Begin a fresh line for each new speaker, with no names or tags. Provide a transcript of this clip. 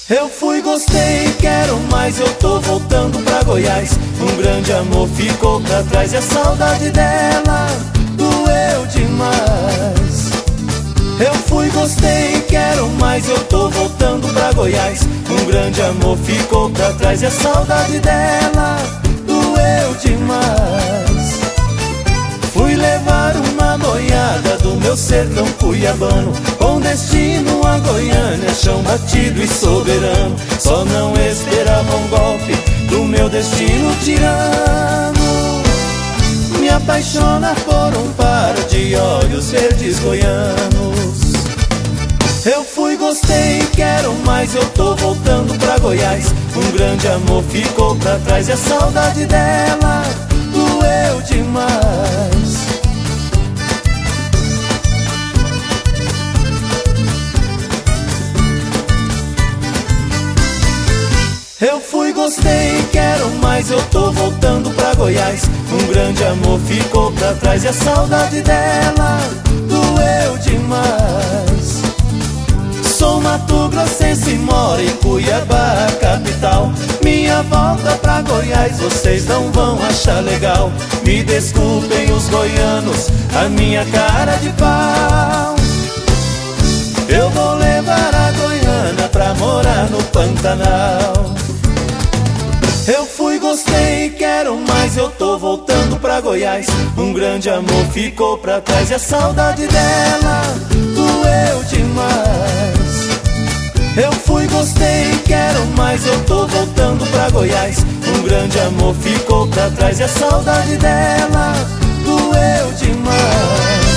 Eu fui, gostei, quero mais, eu tô voltando pra Goiás. Um grande amor ficou pra trás e a saudade dela doeu demais. Eu fui, gostei, quero mais, eu tô voltando pra Goiás. Um grande amor ficou pra trás e a saudade dela doeu demais. Fui levar uma boiada do meu sertão cuiabano, com destino a Goiânia, chão batido e soberano. Só não esperava um golpe do meu destino tirano, me apaixonar por um par de olhos verdes goianos. Eu fui, gostei, quero mais, eu tô voltando pra Goiás. Um grande amor ficou pra trás e a saudade dela doeu demais. Eu fui, gostei, quero mais, eu tô voltando pra Goiás. Um grande amor ficou pra trás e a saudade dela doeu demais. Sou mato-grossense e moro em Cuiabá, capital. Minha volta pra Goiás vocês não vão achar legal. Me desculpem os goianos, a minha cara de pau. Eu vou levar a Goiânia pra morar no Pantanal. Eu fui, gostei, quero mais, eu tô voltando pra Goiás. Um grande amor ficou pra trás e a saudade dela doeu demais. Eu fui, gostei, quero mais, eu tô voltando pra Goiás. Um grande amor ficou pra trás e a saudade dela doeu demais.